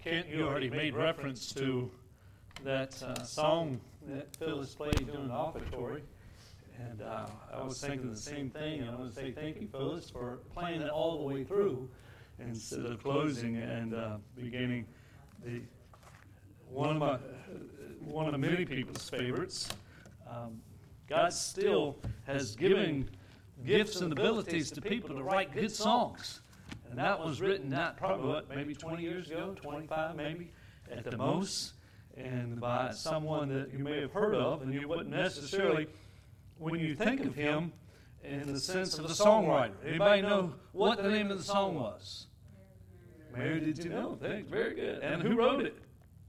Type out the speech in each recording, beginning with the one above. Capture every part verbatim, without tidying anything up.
Kent, you already made reference to that uh, song that Phyllis played during the offertory. And uh, I was thinking the same thing. And I want to say thank you, Phyllis, for playing it all the way through instead of closing and uh, beginning. The one of my one of many people's favorites. Um, God still has given gifts and abilities to people to write good songs. And that was written not probably, what, maybe twenty years ago, twenty-five maybe, at the most, and by someone that you may have heard of, and you wouldn't necessarily, when you think of him, in the sense of a songwriter. Anybody know what the name of the song was? Mary, did you know? Thanks, very good. And who wrote it?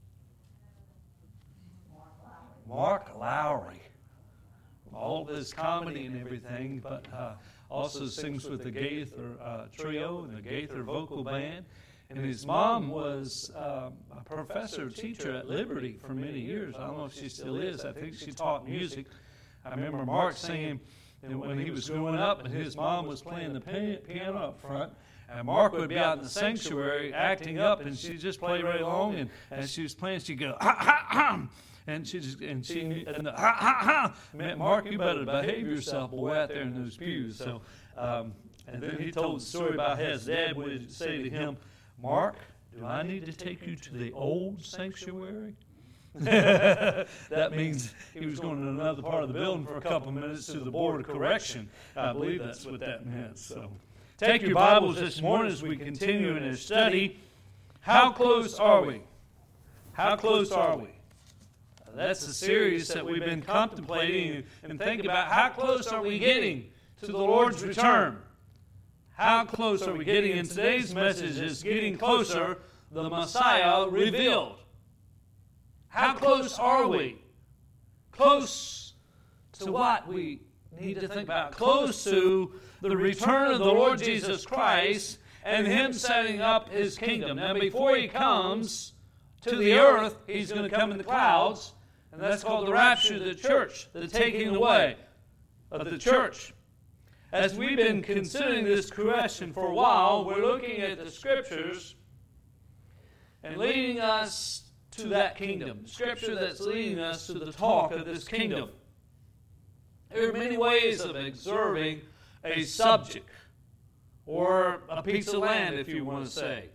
Mark Lowry. All of his comedy and everything, but uh, also sings with the Gaither uh, Trio and the Gaither Vocal Band. And his mom was uh, a professor, teacher at Liberty for many years. I don't know if she still is. I think she taught music. I remember Mark saying that when he was growing up and his mom was playing the piano up front, and Mark would be out in the sanctuary acting up, and she'd just play right along, and as she was playing, she'd go, ha, ha, ha. And she just, and she, and the ha, ha, ha, meant, Mark, you better behave yourself, boy, out there in those pews. So, um, and then he told the story about how his dad would say to him, Mark, do I need to take you to the old sanctuary? That means he was going to another part of the building for a couple of minutes to the board of correction. I believe that's what that meant. So, take your Bibles this morning as we continue in our study. How close are we? How close are we? That's a series that we've been contemplating and thinking about. How close are we getting to the Lord's return? How close are we getting? And today's message is Getting Closer, the Messiah Revealed. How close are we? Close to what we need to think about. Close to the return of the Lord Jesus Christ and Him setting up His kingdom. Now, before He comes to the earth, He's going to come in the clouds. And that's called the rapture of the church, the taking away of the church. As we've been considering this question for a while, we're looking at the Scriptures and leading us to that kingdom. Scripture that's leading us to the talk of this kingdom. There are many ways of observing a subject or a piece of land, if you want to say.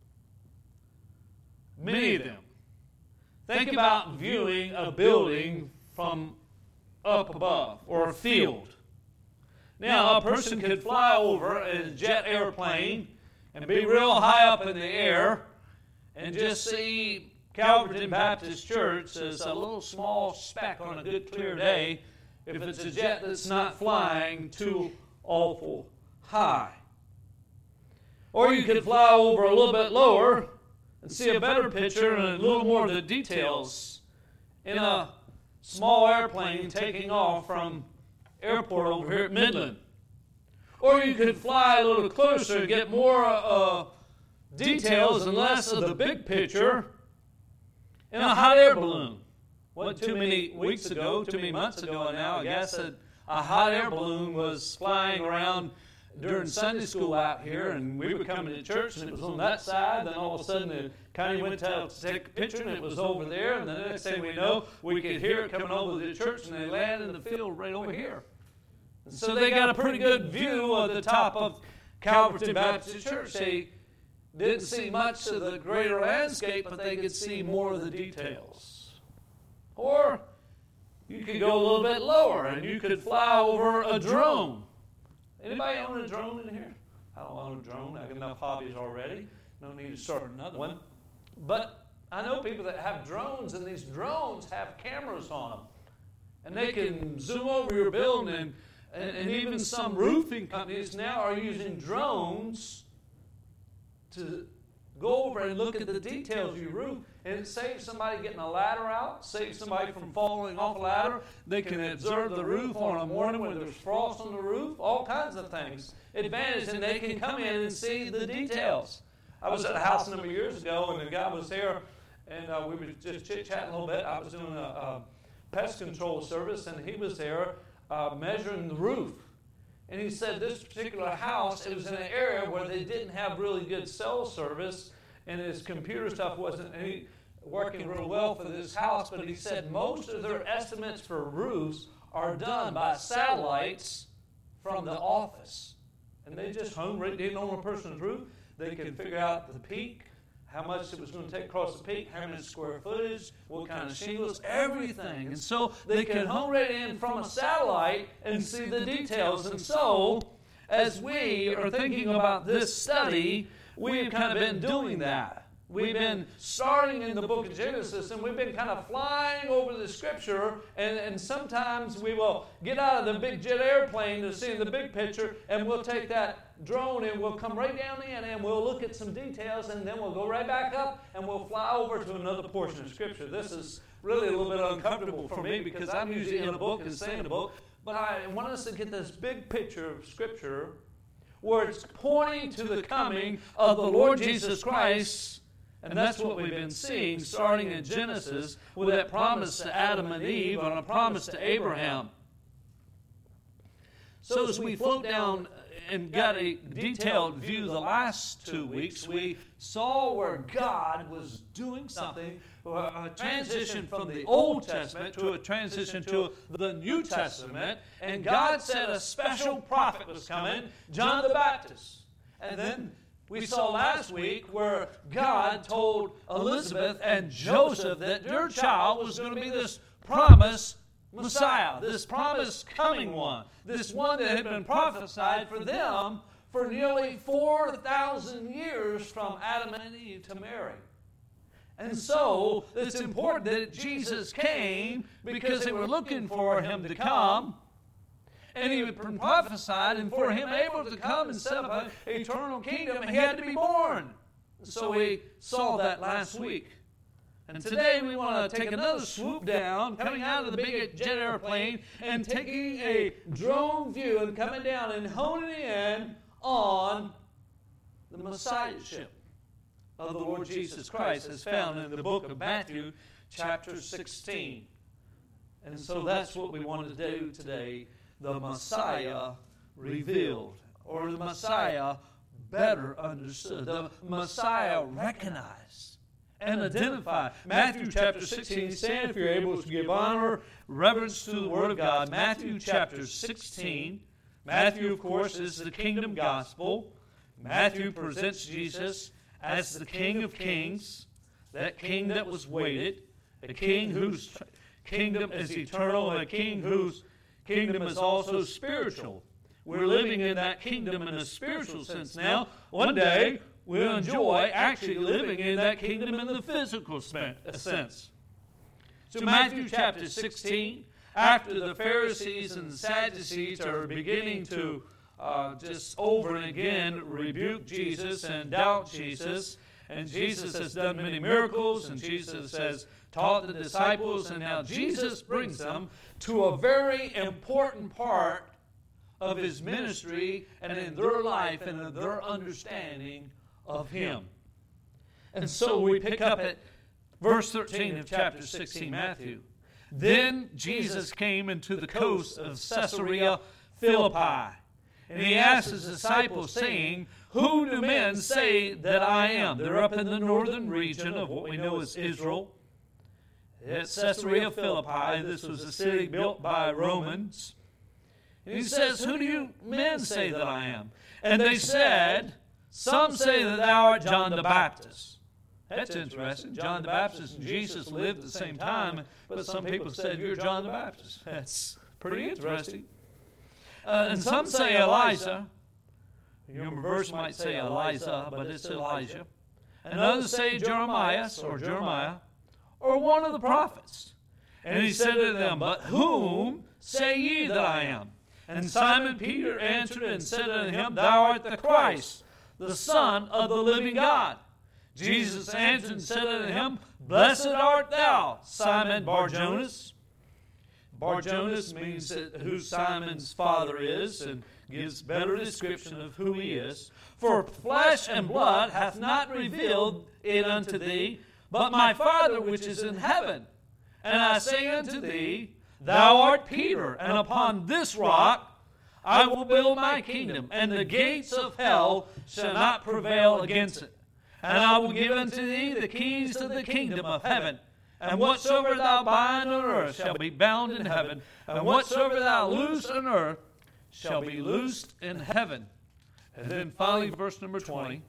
Many of them. Think about viewing a building from up above or a field. Now, a person could fly over in a jet airplane and be real high up in the air and just see Calverton Baptist Church as a little small speck on a good clear day if it's a jet that's not flying too awful high. Or you could fly over a little bit lower and see a better picture and a little more of the details in a small airplane taking off from airport over here at Midland. Or you could fly a little closer and get more uh, details and less of the big picture in a hot air balloon. Wasn't too many weeks ago, too many months ago now, I guess a, a hot air balloon was flying around during Sunday school out here, and we were coming to church, and it was on that side. Then all of a sudden, the county went to take a picture, and it was over there. And the next thing we know, we could hear it coming over the church, and they landed in the field right over here. And so they got a pretty good view of the top of Calverton Baptist Church. They didn't see much of the greater landscape, but they could see more of the details. Or you could go a little bit lower, and you could fly over a drone. Anybody own a drone in here? I don't own a drone. I have enough hobbies already. No need to start another one. But I know people that have drones, and these drones have cameras on them. And they can zoom over your building, and, and, and even some roofing companies now are using drones to go over and look at the details of your roof. And it saves somebody getting a ladder out, saves somebody from falling off a ladder. They can observe the roof on a morning when there's frost on the roof, all kinds of things. Advantage, and they can come in and see the details. I was at a house a number of years ago, and the guy was there, and uh, we were just chit-chatting a little bit. I was doing a, a pest control service, and he was there uh, measuring the roof. And he said this particular house, it was in an area where they didn't have really good cell service, and his computer stuff wasn't any, working real well for this house, but he said most of their estimates for roofs are done by satellites from the office. And they just home right in on a person's roof. They can figure out the peak, how much it was going to take across the peak, how many square footage, what kind of shingles, everything. And so they can home right in from a satellite and see the details. And so, as we are thinking about this study, we've kind of been doing that. We've been starting in the book of Genesis, and we've been kind of flying over the Scripture, and, and sometimes we will get out of the big jet airplane to see the big picture, and we'll take that drone and we'll come right down in and we'll look at some details, and then we'll go right back up and we'll fly over to another portion of Scripture. This is really a little bit uncomfortable for me because I'm usually in a book and saying a book, but I want us to get this big picture of Scripture where it's pointing to the coming of the Lord Jesus Christ. And that's what we've been seeing starting in Genesis with that promise to Adam and Eve and a promise to Abraham. So as we float down and got a detailed view the last two weeks, we saw where God was doing something, a transition from the Old Testament to a transition to the New Testament. And God said a special prophet was coming, John the Baptist. And then we saw last week where God told Elizabeth and Joseph that their child was going to be this promised Messiah, this promised coming one, this one that had been prophesied for them for nearly four thousand years from Adam and Eve to Mary. And so it's important that Jesus came because they were looking for him to come. And he had been prophesied, and for him able to come and set up an eternal kingdom, he had to be born. So we saw that last week. And today we want to take another swoop down, coming out of the big jet airplane, and taking a drone view and coming down and honing in on the Messiahship of the Lord Jesus Christ as found in the book of Matthew, chapter sixteen. And so that's what we want to do today. The Messiah revealed, or the Messiah better understood, the Messiah recognized and identified. Matthew chapter sixteen, stand if you're able to give honor, reverence to the Word of God. Matthew chapter sixteen. Matthew, of course, is the kingdom gospel. Matthew presents Jesus as the King of kings, that king that was waited, a king whose kingdom is eternal, and a king whose kingdom is also spiritual. We're living in that kingdom in a spiritual sense now. One day, we'll enjoy actually living in that kingdom in the physical sense. So Matthew chapter sixteen, after the Pharisees and the Sadducees are beginning to uh, just over and again rebuke Jesus and doubt Jesus, and Jesus has done many miracles, and Jesus has taught the disciples, and now Jesus brings them to a very important part of his ministry and in their life and in their understanding of him. And so we pick up at verse thirteen of chapter sixteen, Matthew. Then Jesus came into the coast of Caesarea Philippi, and he asked his disciples, saying, "Who do men say that I am?" They're up in the northern region of what we know as Israel. At Caesarea Philippi, this was a city built by Romans. And he says, "Who do you men say that I am?" And they said, "Some say that thou art John the Baptist." That's interesting. John the Baptist and Jesus lived at the same time, but some people said, "You're John the Baptist." That's pretty interesting. Uh, and some say Elijah. Your verse might say Elijah, but it's Elijah. And others say Jeremiah, or Jeremiah, or one of the prophets. And he said to them, "But whom say ye that I am?" And Simon Peter answered and said unto him, "Thou art the Christ, the Son of the living God." Jesus answered and said unto him, "Blessed art thou, Simon Bar-Jonas." Bar-Jonas means that who Simon's father is, and gives better description of who he is. "For flesh and blood hath not revealed it unto thee, but my Father which is in heaven. And I say unto thee, Thou art Peter, and upon this rock I will build my kingdom, and the gates of hell shall not prevail against it. And I will give unto thee the keys of the kingdom of heaven. And whatsoever thou bind on earth shall be bound in heaven, and whatsoever thou loose on earth shall be loosed in heaven. And then finally, verse number twenty.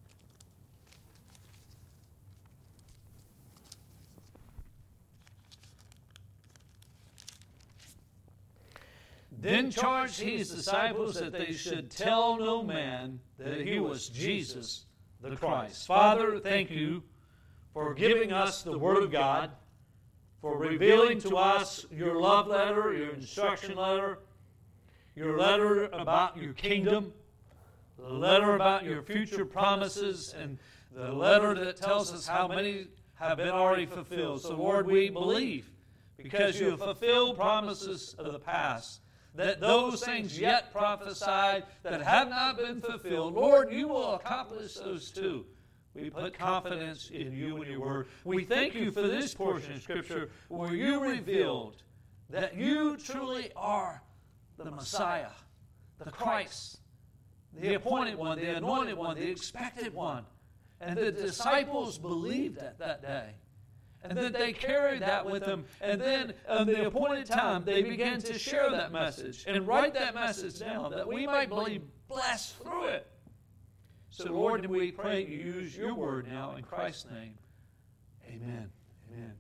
Then charged he his disciples that they should tell no man that he was Jesus the Christ. Father, thank you for giving us the Word of God, for revealing to us your love letter, your instruction letter, your letter about your kingdom, the letter about your future promises, and the letter that tells us how many have been already fulfilled. So, Lord, we believe, because you have fulfilled promises of the past, that those things yet prophesied that have not been fulfilled, Lord, you will accomplish those too. We put confidence in you and your word. We thank you for this portion of Scripture where you revealed that you truly are the Messiah, the Christ, the appointed one, the anointed one, the expected one. And the disciples believed that that day. And then they carried that with them. And then at the appointed time, they began to share that message and write that message down that we might be blessed through it. So, Lord, we pray you use your word now in Christ's name. Amen. Amen.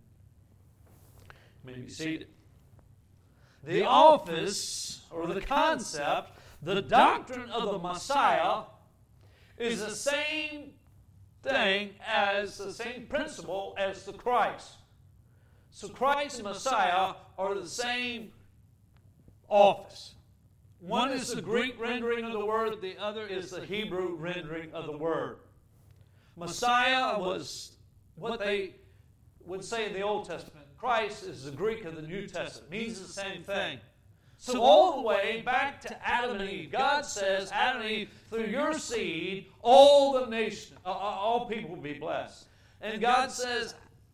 You may be seated. The office, or the concept, the doctrine of the Messiah is the same thing as the same principle as the Christ. So Christ and Messiah are the same office. One is the Greek rendering of the word, the other is the Hebrew rendering of the word. Messiah was what they would say in the Old Testament. Christ is the Greek of the New Testament. It means the same thing. So all the way back to Adam and Eve, God says, Adam and Eve, through your seed, all the nation, all people will be blessed. And God says,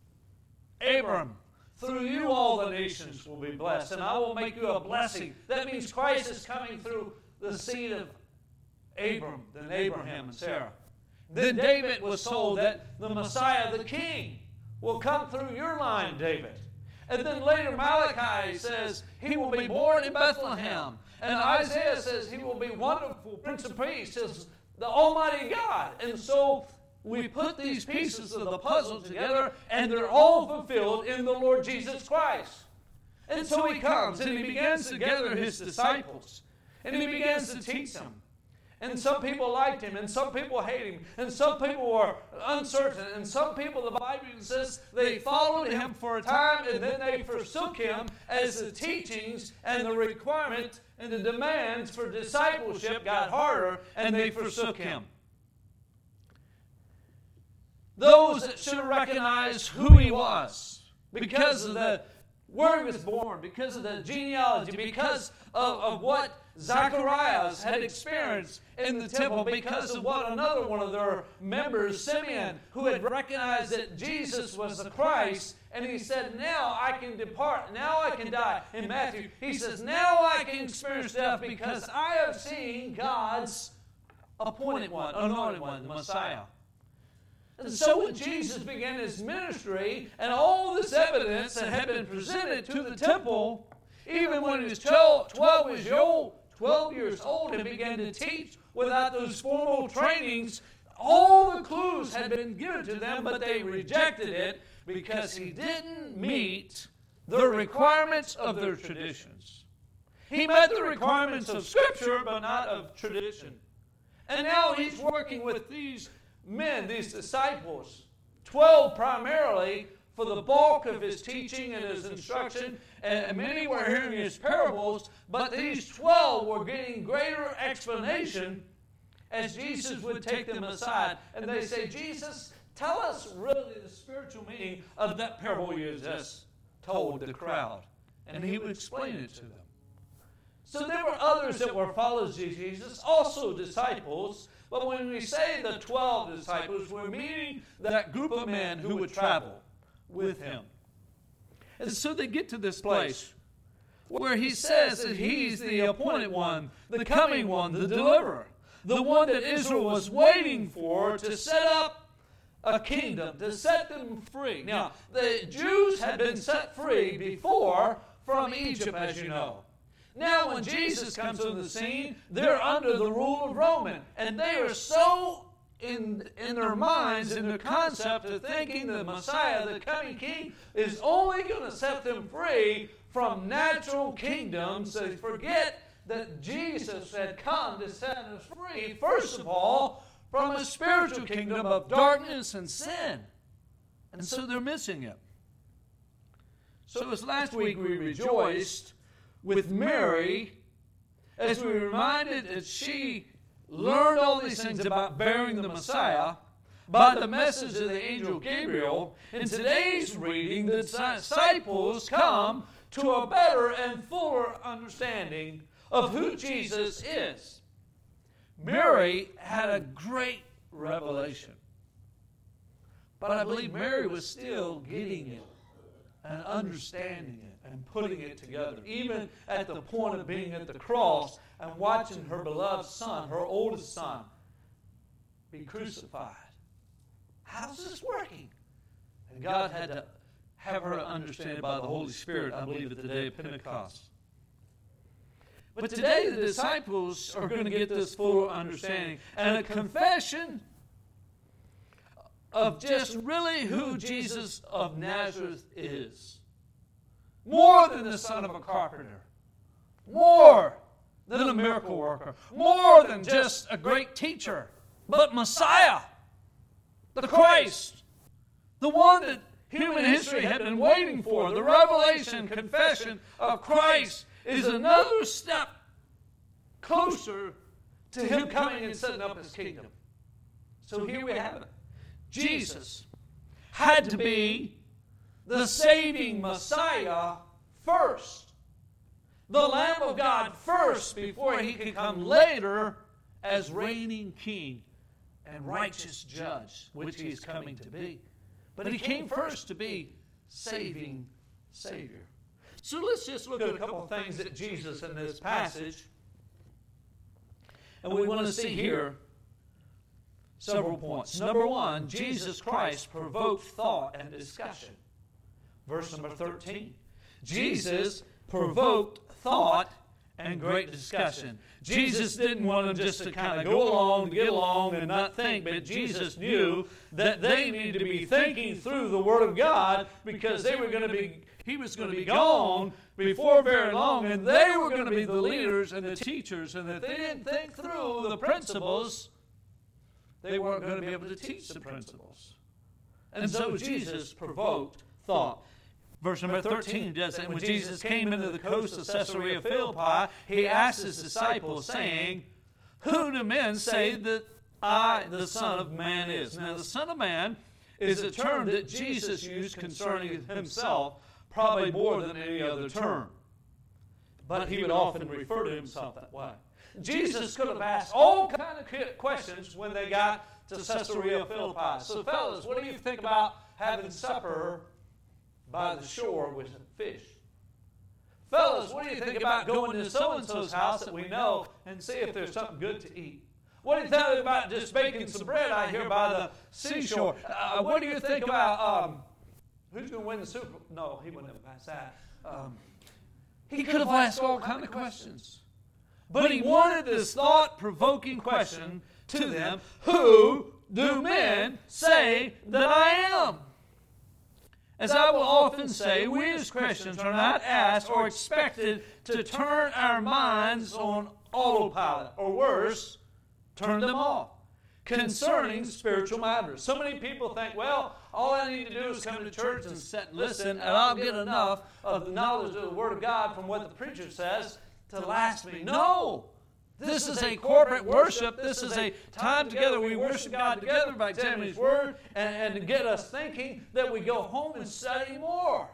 Abram, through you all the nations will be blessed, and I will make you a blessing. That means Christ is coming through the seed of Abram, then Abraham and Sarah. Then David was told that the Messiah, the King, will come through your line, David. And then later Malachi says he will be born in Bethlehem. And Isaiah says he will be wonderful, Prince of Peace, says the Almighty God. And so we put these pieces of the puzzle together, and they're all fulfilled in the Lord Jesus Christ. And so he comes, and he begins to gather his disciples, and he begins to teach them. And some people liked him, and some people hated him, and some people were uncertain, and some people, the Bible says, they followed him for a time, and then they forsook him as the teachings and the requirement and the demands for discipleship got harder, and they forsook him. Those that should have recognized who he was because of the where he was born, because of the genealogy, because of, of what Zacharias had experienced in the temple, because of what another one of their members, Simeon, who had recognized that Jesus was the Christ, and he said, now I can depart, now I can die. In Matthew, he says, now I can experience death because I have seen God's appointed one, anointed one, the Messiah. And so when Jesus began his ministry, and all this evidence that had been presented to the temple, even when he was twelve, twelve years old, twelve years old and began to teach without those formal trainings, all the clues had been given to them, but they rejected it because he didn't meet the requirements of their traditions. He met the requirements of Scripture, but not of tradition. And now he's working with these men, these disciples, twelve primarily, for the bulk of his teaching and his instruction, and many were hearing his parables, but these twelve were getting greater explanation as Jesus would take them aside. And they say, Jesus, tell us really the spiritual meaning of that parable you just told the crowd. And he would explain it to them. So there were others that were followers of Jesus, also disciples. But when we say the twelve disciples, we're meaning that group of men who would travel with him. And so they get to this place where he says that he's the appointed one, the coming one, the deliverer, the one that Israel was waiting for to set up a kingdom to set them free. Now, the Jews had been set free before from Egypt, as you know. Now, when Jesus comes on the scene, they're under the rule of Roman, and they are so in, in their minds, in the concept of thinking the Messiah, the coming King, is only going to set them free from natural kingdoms. They forget that Jesus had come to set us free, first of all, from a spiritual kingdom of darkness and sin. And so they're missing it. So as last week we rejoiced with Mary as we were reminded that she learned all these things about bearing the Messiah by the message of the angel Gabriel. In today's reading, the disciples come to a better and fuller understanding of who Jesus is. Mary had a great revelation, but I believe Mary was still getting it and understanding it and putting it together, even at the point of being at the cross and watching her beloved son, her oldest son, be crucified. How's this working? And God had to have her understand it by the Holy Spirit, I believe, at the day of Pentecost. But today the disciples are going to get this full understanding and a confession of just really who Jesus of Nazareth is. More than the son of a carpenter. More than a miracle worker. More than just a great teacher. But Messiah, the Christ, the one that human history had been waiting for. The revelation, confession of Christ is another step closer to Him coming and setting up His kingdom. So here we have it. Jesus had to be the saving Messiah first. The Lamb of God first before He could come later as reigning King and righteous judge, which He is coming to be. But He came first to be saving Savior. So let's just look at a couple of things that Jesus in this passage, and we want to see here several points. Number one, Jesus Christ provoked thought and discussion. Verse number thirteen. Jesus provoked thought and great discussion. Jesus didn't want them just to kind of go along, to get along, and not think, but Jesus knew that they needed to be thinking through the Word of God because they were going to be, He was going to be gone before very long, and they were going to be the leaders and the teachers, and if they didn't think through the principles, they weren't going to be able to teach the principles. And so Jesus provoked thought. Verse number thirteen does it. When Jesus came into the coast of Caesarea Philippi, He asked His disciples, saying, "Who do men say that I, the Son of Man, is?" Now, the Son of Man is a term that Jesus used concerning Himself, probably more than any other term. But He would often refer to Himself that way. Jesus could have asked all kinds of questions when they got to Caesarea Philippi. So, fellas, what do you think about having supper by the shore with some fish? Fellas, what do you think about going to so-and-so's house that we know and see if there's something good to eat? What do you think about just baking some bread out here by the seashore? Uh, what do you think about um, who's going to win the Super Bowl? No, he wouldn't have passed that. Um, he could have asked all kinds of questions. But he wanted this thought-provoking question to them: who do men say that I am? As I will often say, we as Christians are not asked or expected to turn our minds on autopilot, or worse, turn them off, concerning spiritual matters. So many people think, well, all I need to do is come to church and sit and listen, and I'll get enough of the knowledge of the Word of God from what the preacher says to last me. No! This is a corporate worship. This is a time together. We worship God together by examining His Word, and, and to get us thinking that we go home and study more.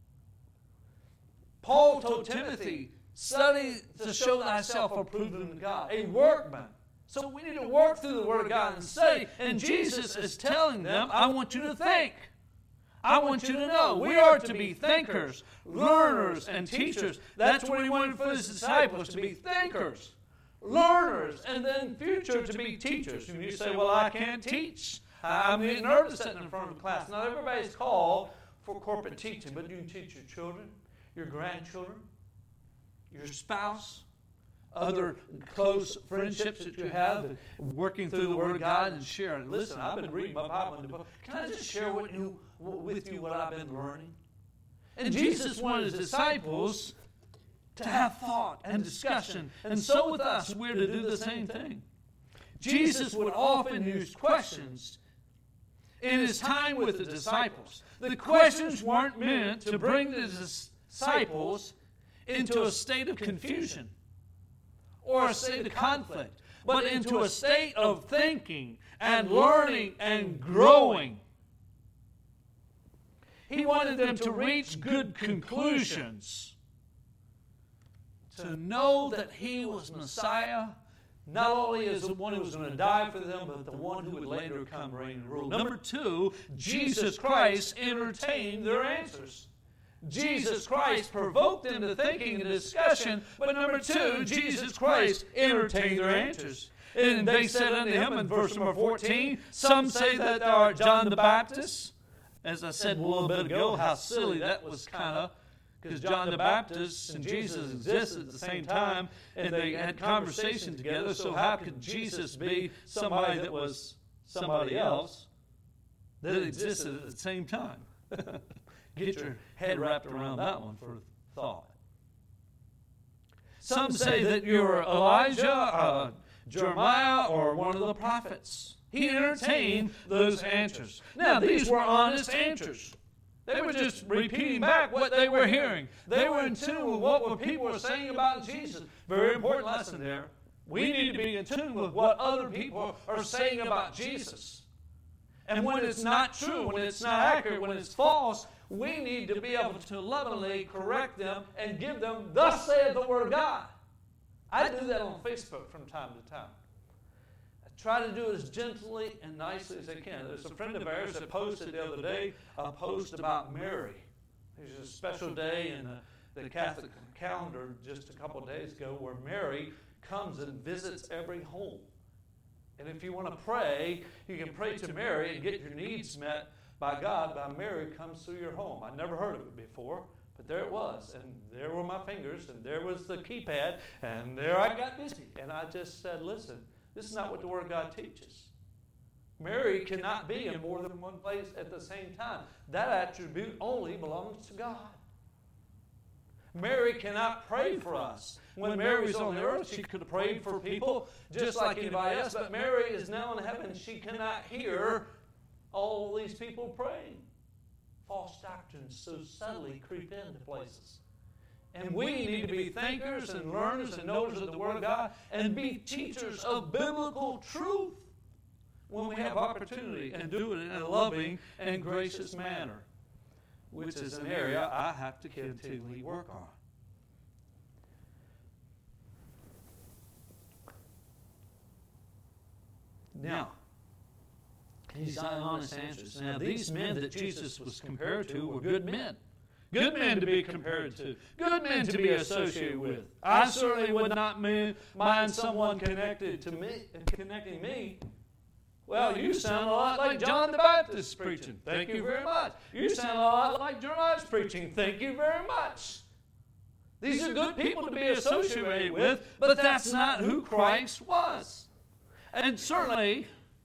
Paul told Timothy, study to show thyself approved unto God, a workman. So we need to work through the Word of God and study. And Jesus is telling them, I want you to think. I want you to know we are to be thinkers, learners, and teachers. That's what He wanted for His disciples, to be thinkers, learners, and then future to be teachers. And you say, well, I can't teach. I'm getting nervous sitting in front of the class. Not everybody's called for corporate teaching, but you can teach your children, your grandchildren, your spouse, other close friendships that you have, working through the Word of God and sharing. Listen, I've been reading my Bible in the book. Can I just share what you, with you what I've been learning? And Jesus wanted his disciples to have thought and discussion. And so with us, we're to do the same thing. Jesus would often use questions in his time with the disciples. The questions weren't meant to bring the disciples into a state of confusion or a state of conflict, but into a state of thinking and learning and growing. He wanted them to reach good conclusions, to know that he was Messiah, not only as the one who was going to die for them, but the one who would later come reign and rule. Number two, Jesus Christ entertained their answers. Jesus Christ provoked them to thinking and discussion, but number two, Jesus Christ entertained their answers. And they said unto him in verse number fourteen, some say that thou art John the Baptist. As I said a little bit ago, how silly that was kind of, because John the Baptist and Jesus existed at the same time, and they had conversation together, so how could Jesus be somebody that was somebody else that existed at the same time? Get your head wrapped around that one for thought. Some say that you're Elijah, uh, Jeremiah, or one of the prophets. He entertained those answers. Now, these were honest answers. They were just repeating back what they were hearing. They were in tune with what people were saying about Jesus. Very important lesson there. We need to be in tune with what other people are saying about Jesus. And when it's not true, when it's not accurate, when it's false, we need to be able to lovingly correct them and give them, thus saith the Word of God. I do that on Facebook from time to time. I try to do it as gently and nicely as I can. There's a friend of ours that posted the other day a post about Mary. There's a special day in the, the Catholic calendar just a couple of days ago where Mary comes and visits every home. And if you want to pray, you can pray to Mary and get your needs met by God, by Mary comes through your home. I never heard of it before, but there it was. And there were my fingers, and there was the keypad, and there I got busy. And I just said, listen, this is not what the Word of God teaches. Mary cannot be in more than one place at the same time. That attribute only belongs to God. Mary cannot pray for us. When Mary was on the earth, she could have prayed for people just like anybody else, but Mary is now in heaven. She cannot hear all these people praying. False doctrines so subtly creep into places. And we need to be thinkers and learners and knowers of the Word of God and be teachers of biblical truth when we have opportunity, and do it in a loving and gracious manner, which is an area I have to continually work on. Now, these honest answers. Now, these men that Jesus was compared to were good men. Good men to be compared to. Good men to be associated with. I certainly would not mind someone connected to me, connecting me. Well, you sound a lot like John the Baptist preaching. Thank you very much. You sound a lot like Jeremiah's preaching. Thank you very much. These are good people to be associated with, but that's not who Christ was. And certainly,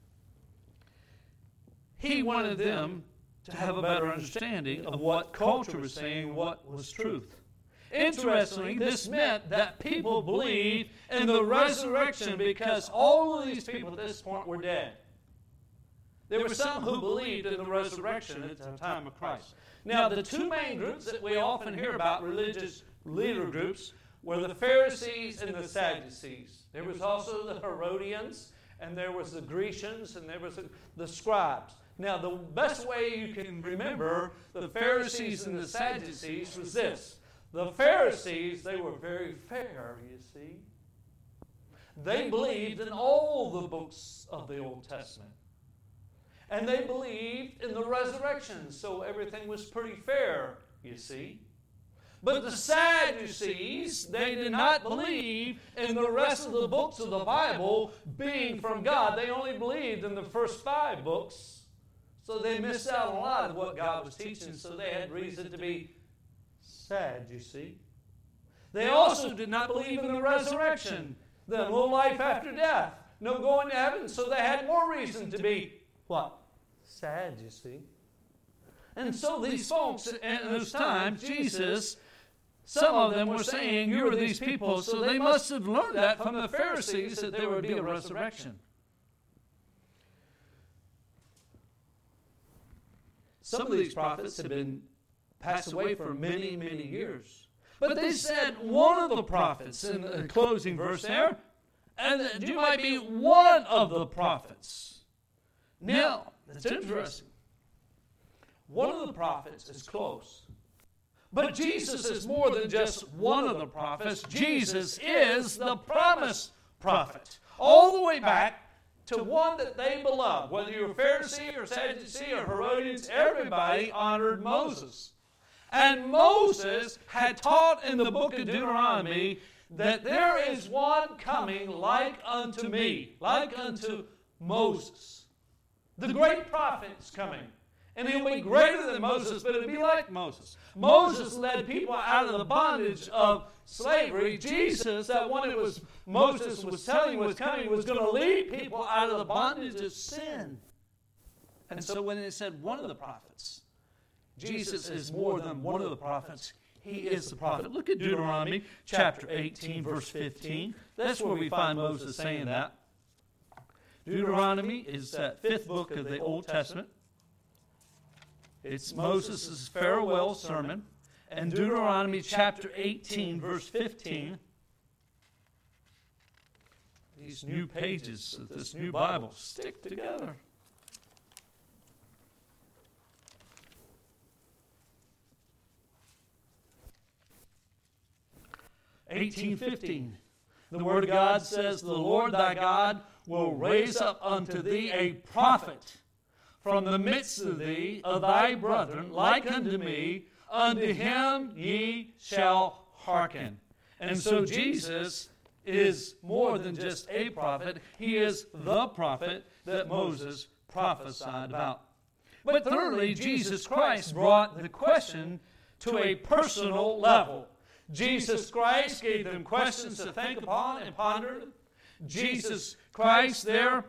he wanted them to have a better understanding of what culture was saying, what was truth. Interestingly, this meant that people believed in the resurrection because all of these people at this point were dead. There were some who believed in the resurrection at the time of Christ. Now, the two main groups that we often hear about, religious leader groups, were the Pharisees and the Sadducees. There was also the Herodians, and there was the Grecians, and there was the scribes. Now, the best way you can remember the Pharisees and the Sadducees was this. The Pharisees, they were very fair, you see. They believed in all the books of the Old Testament. And they believed in the resurrection, so everything was pretty fair, you see. But the Sadducees, they did not believe in the rest of the books of the Bible being from God. They only believed in the first five books. So they missed out on a lot of what God was teaching, so they had reason to be sad, you see. They also did not believe in the resurrection, the no life after death, no going to heaven, so they had more reason to be, what? Sad, you see. And so these folks, at those times, Jesus, some of them were saying, you are these people, so they must have learned that from the Pharisees that there would be a resurrection. Some of these prophets had been passed away for many, many years. But they said one of the prophets in the closing verse there, and that you might be one of the prophets. Now, that's interesting. One of the prophets is close. But Jesus is more than just one of the prophets. Jesus is the promised prophet. All the way back to one that they beloved. Whether you're a Pharisee or Sadducee or Herodians, everybody honored Moses. And Moses had taught in the book of Deuteronomy that there is one coming like unto me, like unto Moses. The great prophet is coming. And he'll be greater than Moses, but it'll be like Moses. Moses led people out of the bondage of slavery. Jesus, that one that was Moses was telling was coming, was going to lead people out of the bondage of sin. And so when it said one of the prophets, Jesus is more than one of the prophets. He is the prophet. Look at Deuteronomy chapter eighteen, verse fifteen. That's where we find Moses saying that. Deuteronomy is that fifth book of the Old Testament. It's Moses' farewell sermon. And Deuteronomy chapter eighteen, verse fifteen. These new pages of this new Bible stick together. eighteen fifteen. The Word of God says, the Lord thy God will raise up unto thee a prophet from the midst of thee, of thy brethren, like unto me, unto him ye shall hearken. And so Jesus is more than just a prophet. He is the prophet that Moses prophesied about. But thirdly, Jesus Christ brought the question to a personal level. Jesus Christ gave them questions to think upon and ponder. Jesus Christ there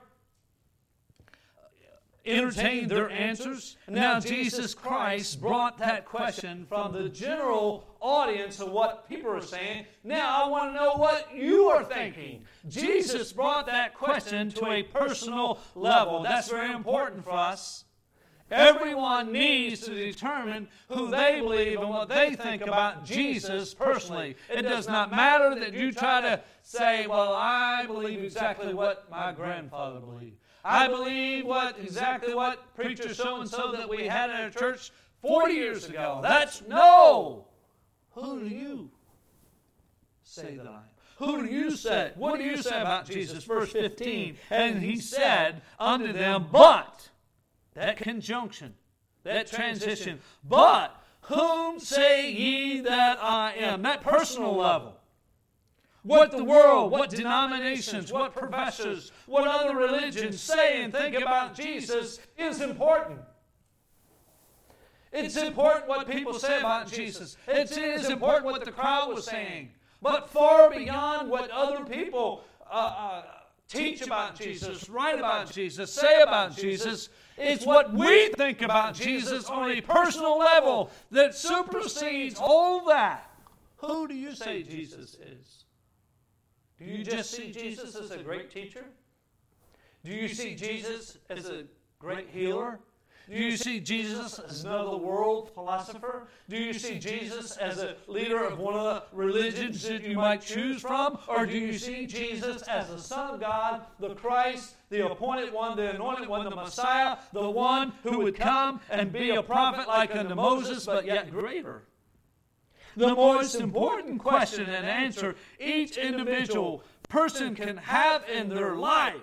entertained their answers. And now Jesus Christ brought that question from the general audience of what people are saying. Now I want to know what you are thinking. Jesus brought that question to a personal level. That's very important for us. Everyone needs to determine who they believe and what they think about Jesus personally. It does not matter that you try to say, well, I believe exactly what my grandfather believed. I believe what exactly what preacher so-and-so that we had at our church forty years ago. That's no. Who do you say that I am? Who do you say? What do you say about Jesus? Verse fifteen. And he said unto them, but... that conjunction, that transition. But whom say ye that I am? That personal level. What the world, what denominations, what professors, what other religions say and think about Jesus is important. It's important what people say about Jesus. It is important what the crowd was saying. But far beyond what other people uh, uh, teach about Jesus, write about Jesus, say about Jesus, it's what we think about Jesus on a personal level that supersedes all that. Who do you say Jesus is? Do you just see Jesus as a great teacher? Do you see Jesus as a great healer? Do you see Jesus as another world philosopher? Do you see Jesus as a leader of one of the religions that you might choose from? Or do you see Jesus as the Son of God, the Christ, the appointed one, the anointed one, the Messiah, the one who would come and be a prophet like unto Moses, but yet greater? The most important question and answer each individual person can have in their life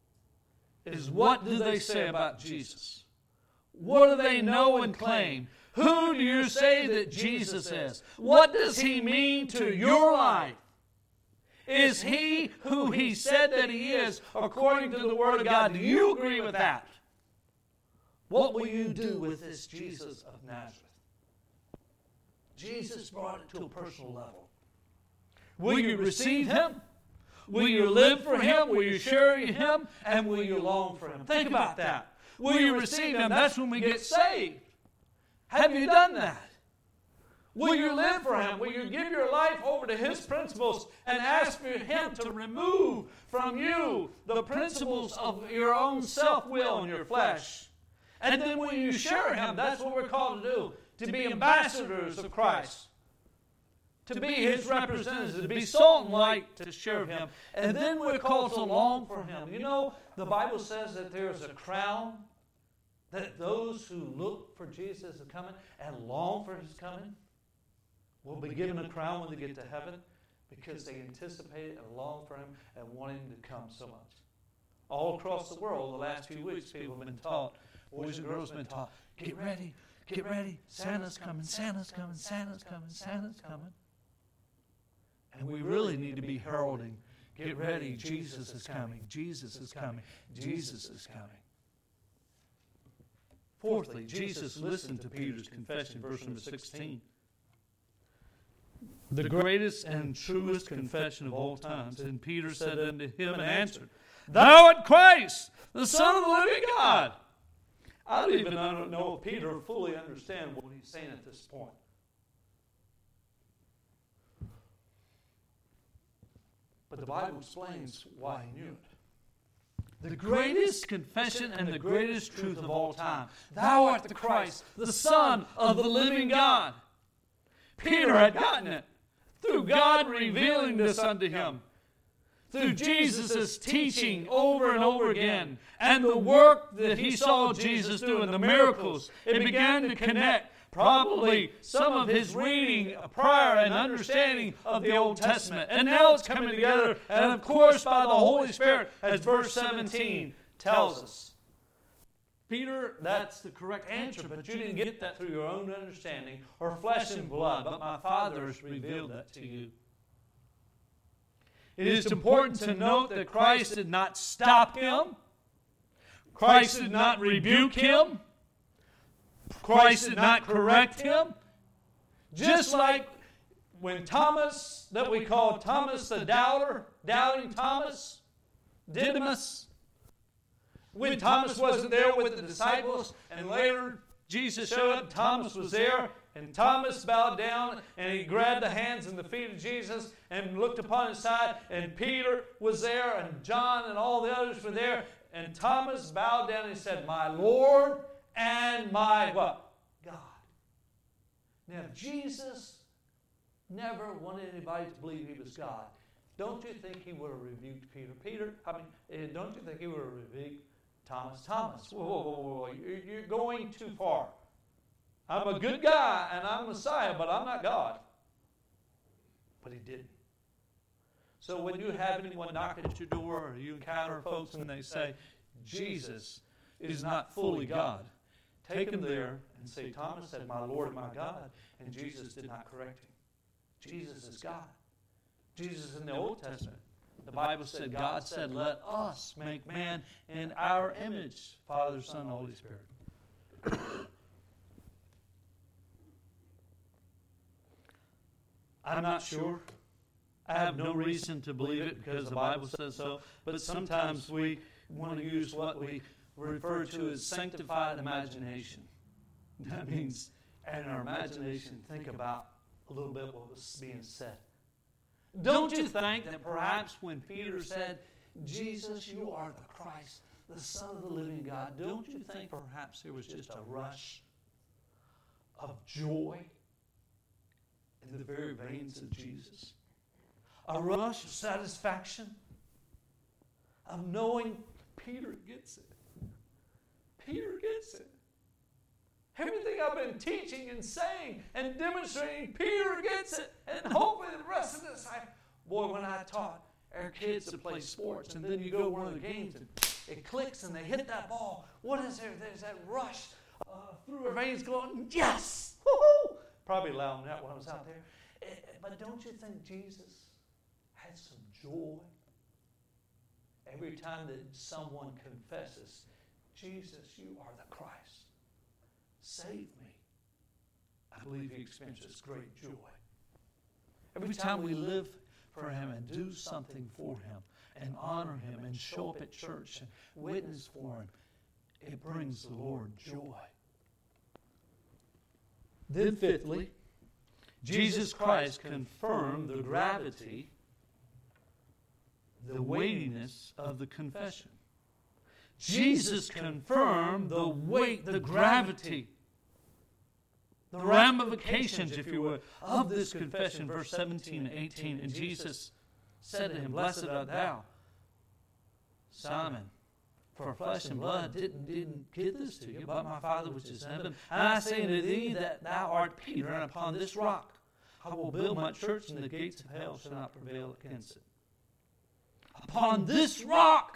is, what do they say about Jesus? What do they know and claim? Who do you say that Jesus is? What does He mean to your life? Is He who He said that He is according to the Word of God? Do you agree with that? What will you do with this Jesus of Nazareth? Jesus brought it to a personal level. Will you receive Him? Will you live for Him? Will you share Him? And will you long for Him? Think about that. Will you receive Him? That's when we get saved. Have you done that? Will you live for Him? Will you give your life over to His principles and ask for Him to remove from you the principles of your own self-will and your flesh? And then will you share Him? That's what we're called to do. To be ambassadors of Christ. To be His representatives. To be salt and light to share Him. And then we're called to long for Him. You know, the Bible says that there is a crown that those who look for Jesus is coming and long for His coming will be given a crown when they get to heaven because they anticipate and long for Him and want Him to come so much. All across the world, the last few weeks, people have been taught, boys and girls have been taught, get ready, get ready, Santa's coming, Santa's coming, Santa's coming, Santa's coming. And we really need to be heralding, get ready, Jesus is coming, Jesus is coming, Jesus is coming. Fourthly, Jesus listened to Peter's confession, verse number sixteen. The greatest and truest confession of all times. And Peter said unto him and answered, Thou art Christ, the Son of the living God. I don't even I don't know if Peter fully understands what he's saying at this point. But the Bible explains why he knew it. The greatest confession and the greatest truth of all time. Thou art the Christ, the Son of the living God. Peter had gotten it through God revealing this unto him. Through Jesus' teaching over and over again. And the work that he saw Jesus do and the miracles. It began to connect probably some of his reading prior and understanding of the Old Testament. And now it's coming together, and of course by the Holy Spirit, as verse seventeen tells us. Peter, that's the correct answer, but you didn't get that through your own understanding or flesh and blood, but my Father has revealed that to you. It is important to note that Christ did not stop him. Christ did not rebuke him. Christ did not correct him. Just like when Thomas, that we call Thomas the doubter, doubting Thomas, Didymus, when Thomas wasn't there with the disciples, and later Jesus showed up, Thomas was there, and Thomas bowed down, and he grabbed the hands and the feet of Jesus and looked upon his side, and Peter was there, and John and all the others were there, and Thomas bowed down and he said, My Lord and my what? God. Now, Jesus never wanted anybody to believe he was God. Don't you think he would have rebuked Peter? Peter, I mean, don't you think he would have rebuked Thomas? Thomas, whoa, whoa, whoa, whoa, you're, you're going too far. I'm a good guy and I'm Messiah, but I'm not God. But he didn't. So when you have anyone knock at your door, or you encounter folks and they say, Jesus is not fully God, take him there and say, Thomas said, My Lord, my God, and Jesus did not correct him. Jesus is God. Jesus in the Old Testament, the Bible said, God said, let us make man in our image, Father, Son, Holy Spirit. I'm not sure. I have no reason to believe it because the Bible says so, but sometimes we want to use what we refer to as sanctified imagination. That means, in our imagination, think about a little bit what was being said. Don't you think that perhaps when Peter said, Jesus, you are the Christ, the Son of the living God, don't you think perhaps there was just a rush of joy in the very veins of Jesus? A rush of satisfaction of knowing Peter gets it. Peter gets it. Everything I've been teaching and saying and demonstrating, Peter gets it. And hopefully the rest of this, I, boy, when I taught our kids to play sports, and then you go to one of the games and it clicks and they hit that ball. What is there? There's that rush of through her veins going, yes! Woo-hoo! Probably loud that when I was out there. But don't you think Jesus had some joy every time that someone confesses, Jesus, you are the Christ. Save me. I believe he experiences great joy. Every time we live for him and do something for him and honor him and show up at church and witness for him, it brings the Lord joy. Then fifthly, Jesus Christ confirmed the gravity, the weightiness of the confession. Jesus confirmed the weight, the gravity, the ramifications, if you will, of this confession. Verse seventeen and eighteen. And Jesus said to him, Blessed art thou, Simon, for flesh and blood didn't, didn't give this to you, but my Father which is in heaven. And I say unto thee that thou art Peter, and upon this rock I will build my church, and the gates of hell shall not prevail against it. Upon this rock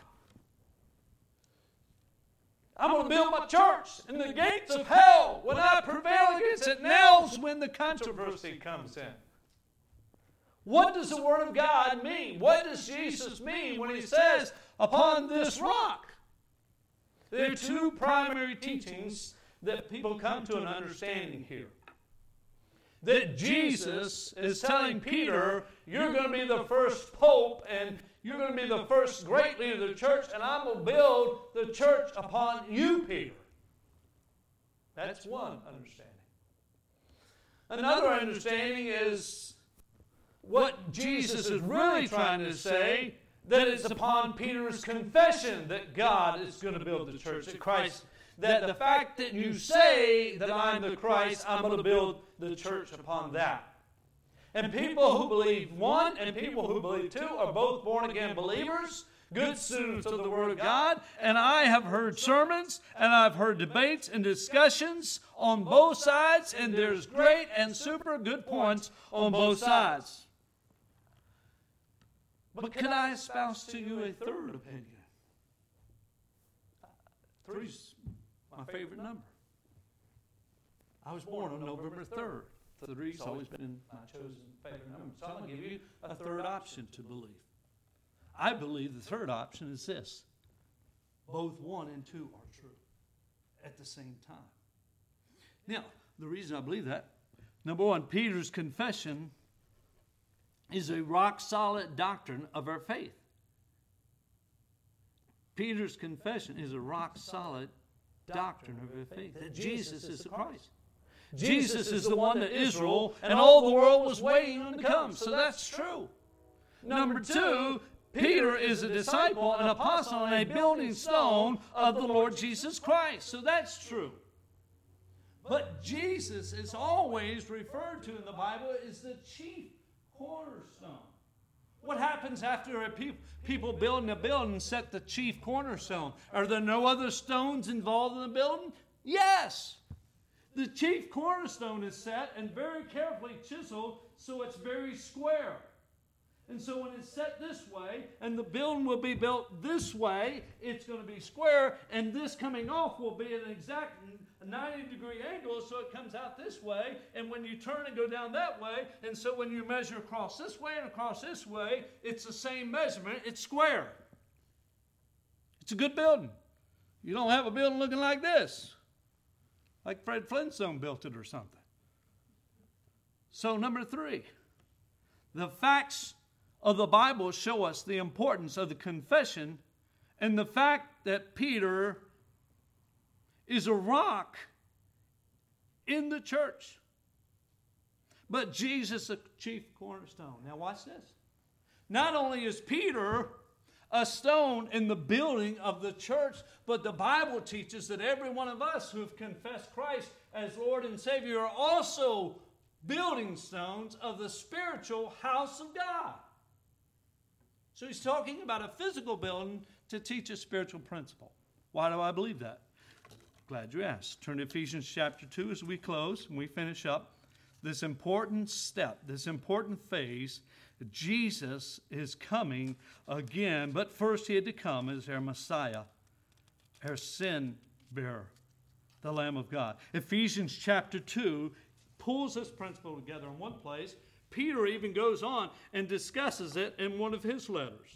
I'm going to build my church, and the gates of hell will not prevail against it. Now's when the controversy comes in. What does the Word of God mean? What does Jesus mean when he says, upon this rock? There are two primary teachings that people come to an understanding here. That Jesus is telling Peter, you're going to be the first pope, and you're going to be the first great leader of the church, and I'm going to build the church upon you, Peter. That's one understanding. Another understanding is what Jesus is really trying to say, that it's upon Peter's confession that God is going to build the church, that Christ, that the fact that you say that I'm the Christ, I'm going to build the church upon that. And people who believe one and people who believe two are both born-again believers, good students of the Word of God. And I have heard sermons, and I've heard debates and discussions on both sides, and there's great and super good points on both sides. But can I espouse to you a third opinion? Three's my favorite number. I was born on November third. Three's always been my chosen favorite number. So I'm going to give you a third option to believe. I believe the third option is this. Both one and two are true at the same time. Now, the reason I believe that, number one, Peter's confession is a rock-solid doctrine of our faith. Peter's confession is a rock-solid doctrine of our faith, that Jesus is the Christ. Jesus is the one that Israel and all the world was waiting on to come. So that's true. Number two, Peter is a disciple, an apostle, and a building stone of the Lord Jesus Christ. So that's true. But Jesus is always referred to in the Bible as the chief cornerstone. What happens after a pe- people building a building set the chief cornerstone? Are there no other stones involved in the building? Yes. The chief cornerstone is set and very carefully chiseled so it's very square. And so when it's set this way and the building will be built this way, it's going to be square, and this coming off will be at an exact ninety degree angle, so it comes out this way, and when you turn and go down that way, and so when you measure across this way and across this way, it's the same measurement, it's square. It's a good building. You don't have a building looking like this, like Fred Flintstone built it or something. So number three, the facts of the Bible show us the importance of the confession and the fact that Peter is a rock in the church, but Jesus a chief cornerstone. Now watch this. Not only is Peter a stone in the building of the church, but the Bible teaches that every one of us who have confessed Christ as Lord and Savior are also building stones of the spiritual house of God. So he's talking about a physical building to teach a spiritual principle. Why do I believe that? Glad you asked. Turn to Ephesians chapter two as we close and we finish up this important step, this important phase. Jesus is coming again, but first he had to come as our Messiah, our sin bearer, the Lamb of God. Ephesians chapter two pulls this principle together in one place. Peter even goes on and discusses it in one of his letters.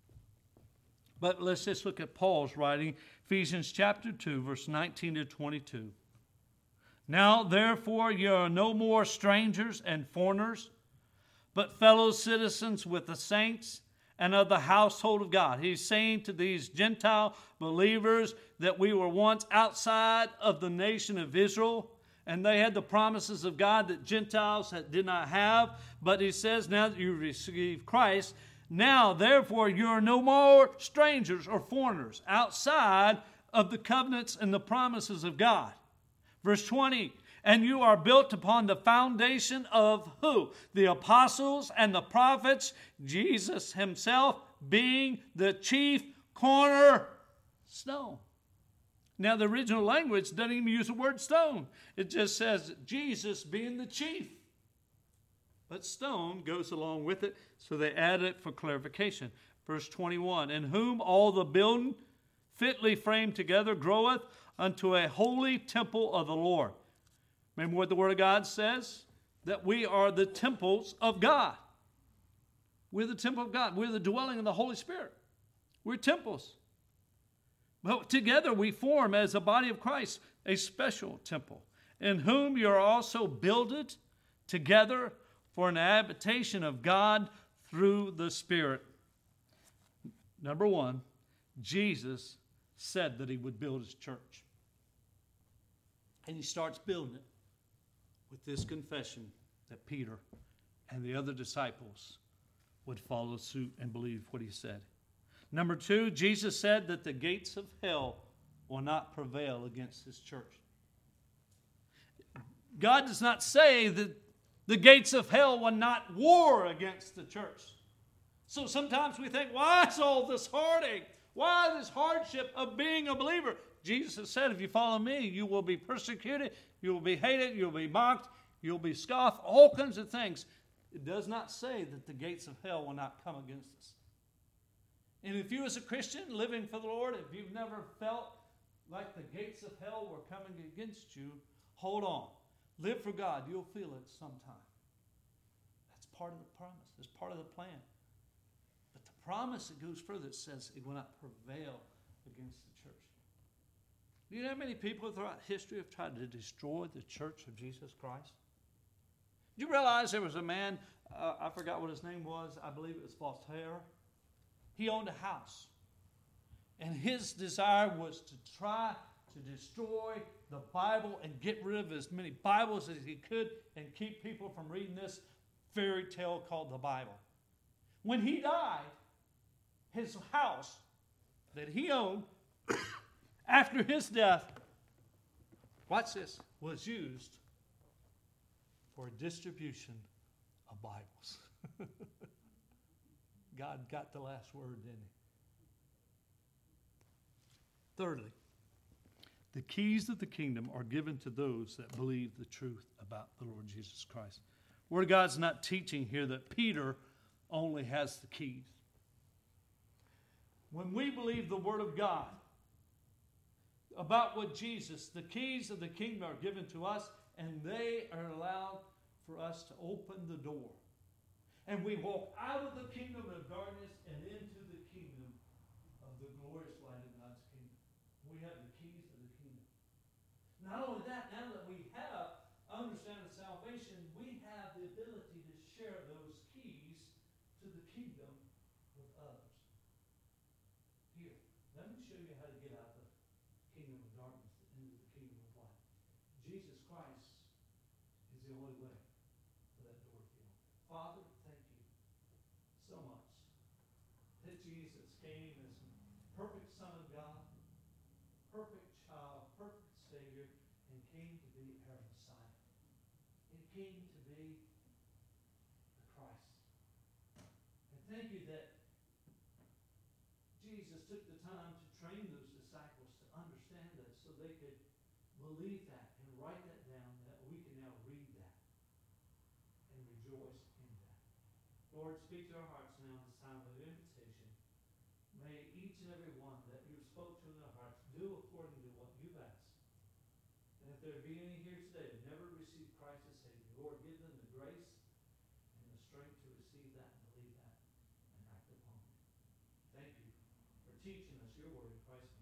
But let's just look at Paul's writing, Ephesians chapter two, verse nineteen to twenty-two. Now, therefore, ye are no more strangers and foreigners, but fellow citizens with the saints and of the household of God. He's saying to these Gentile believers that we were once outside of the nation of Israel, and they had the promises of God that Gentiles did not have. But he says, now that you receive Christ, now therefore you are no more strangers or foreigners outside of the covenants and the promises of God. Verse twenty, and you are built upon the foundation of who? The apostles and the prophets, Jesus himself being the chief cornerstone. Now, the original language doesn't even use the word stone. It just says Jesus being the chief. But stone goes along with it, so they add it for clarification. Verse twenty-one, in whom all the building fitly framed together groweth unto a holy temple of the Lord. Remember what the Word of God says? That we are the temples of God. We're the temple of God. We're the dwelling of the Holy Spirit. We're temples. But together we form as a body of Christ a special temple, in whom you are also builded together for an habitation of God through the Spirit. Number one, Jesus said that he would build his church. And he starts building it with this confession that Peter and the other disciples would follow suit and believe what he said. Number two, Jesus said that the gates of hell will not prevail against his church. God does not say that the gates of hell will not war against the church. So sometimes we think, why is all this heartache? Why this hardship of being a believer? Jesus has said, if you follow me, you will be persecuted, you will be hated, you'll be mocked, you'll be scoffed, all kinds of things. It does not say that the gates of hell will not come against us. And if you as a Christian living for the Lord, if you've never felt like the gates of hell were coming against you, hold on. Live for God. You'll feel it sometime. That's part of the promise. It's part of the plan. But the promise that goes further, it says it will not prevail against the church. Do you know how many people throughout history have tried to destroy the church of Jesus Christ? Do you realize there was a man, uh, I forgot what his name was, I believe it was Voltaire. He owned a house. And his desire was to try to destroy the Bible and get rid of as many Bibles as he could and keep people from reading this fairy tale called the Bible. When he died, his house that he owned after his death, watch this, was used for a distribution of Bibles. God got the last word, didn't he? Thirdly, the keys of the kingdom are given to those that believe the truth about the Lord Jesus Christ. Word of God's not teaching here that Peter only has the keys. When we believe the Word of God about what Jesus, the keys of the kingdom are given to us, and they are allowed for us to open the door. And we walk out of the kingdom of darkness and into the kingdom of the glorious light of God's kingdom. We have the keys of the kingdom. Not only that, now that we have understanding salvation, we have the ability to share those keys to the kingdom with others. Here, let me show you how to get out of the kingdom of darkness into the kingdom of light. Jesus Christ is the only way for that door to be open. Father, thank you so much that Jesus came as the perfect Son of God, perfect child, perfect Savior, and came to be our Messiah. He came to be the Christ. And thank you that Jesus took the time to train those disciples to understand that so they could believe that and write that down, that we can now read that and rejoice in that. Lord, speak to our hearts now in this time of invitation. May each and every one that you spoke to in our hearts do according to what you've asked. there be any here today that never received Christ as Savior, Lord, give them the grace and the strength to receive that and believe that and act upon it. Thank you for teaching us your word in Christ's